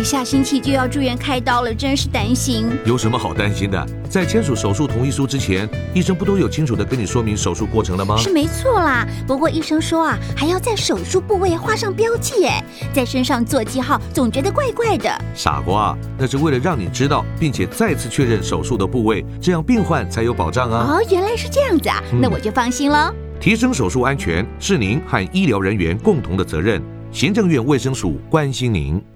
下星期就要住院开刀了，真是担心。 有什么好担心的？在签署手术同意书之前，医生不都有清楚地跟你说明手术过程了吗？ 是没错啦，不过医生说啊，还要在手术部位画上标记，在身上做记号，总觉得怪怪的。 傻瓜，那是为了让你知道，并且再次确认手术的部位，这样病患才有保障啊。 哦，原来是这样子啊，那我就放心了。 提升手术安全是您和医疗人员共同的责任。行政院卫生署关心您。